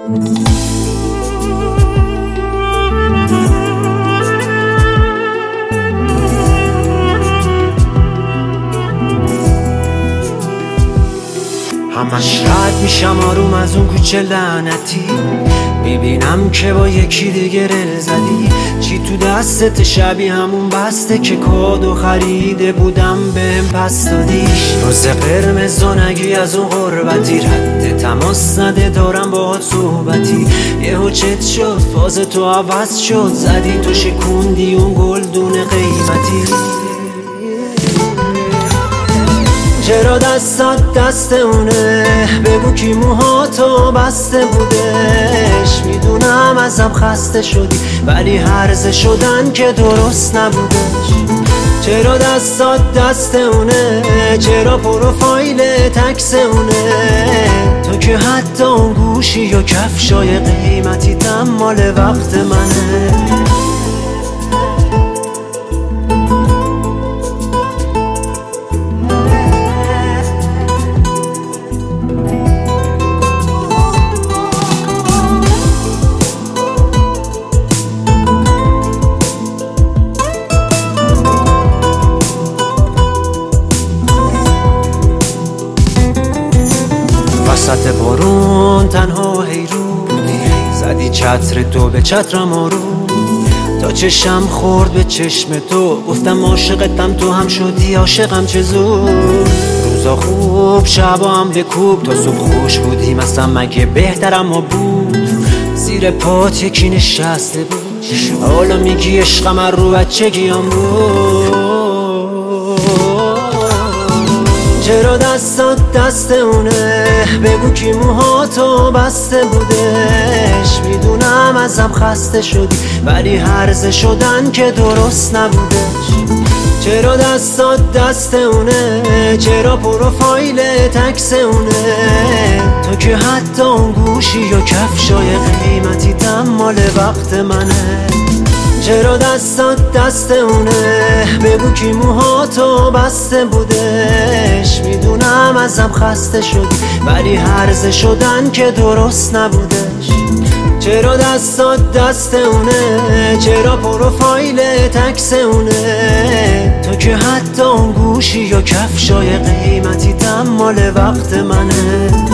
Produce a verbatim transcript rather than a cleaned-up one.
همش رد میشم آروم از اون کوچه لعنتی، میبینم که با یکی دیگه رل زدی. چی تو دستت شبیه همون بسته که کادو خریده بودم بهم پس دادیش. روز قرمز و نگی از اون غربتی، رد تماس نده دارم باهات صحبتی. یهو چت شد فاز تو عوض شد، زدی تو شکوندی اون گلدون قیمتی. چرا دستات دست اونه؟ بگو کی موهاتو بسته بودش. میدونم ازم خسته شدی ولی هرزه شدن که درست نبودش. چرا دستات دست اونه؟ چرا پروفایل تکس اونه؟ تو که حتی اون گوشی و کفشای قیمتی تم مال وقت منه. وسط بارون تنها حیرونی، زدی چتر تو به چترم آروم. تا چشم خورد به چشم تو گفتم عاشقتم، تو هم شدی عاشقم چه زود. روزا خوب شبا هم بکوب، تا صبح خوش بودیم اصلا مگه بهترم ما بود. زیر پات یکی نشسته بود، حالا میگی عشقم رو بچگیام بود. چرا دستات دست اونه؟ بگو کی موهاتو بسته بودش. میدونم ازم خسته شدی ولی هرزه شدن که درست نبودش. چرا دستات دست اونه؟ چرا پروفایل تکس اونه؟ تو که حتی اون گوشی و کفشای قیمتی تم مال وقت منه. چرا دستات دست اونه؟ بگو کی موهاتو بسته بودش. میدونم ازم خسته شدی ولی هرزه شدن که درست نبودش. چرا دستات دست اونه؟ چرا پروفایل تکس اونه؟ تو که حتی اون گوشی و کفشای قیمتی تم مال وقت منه.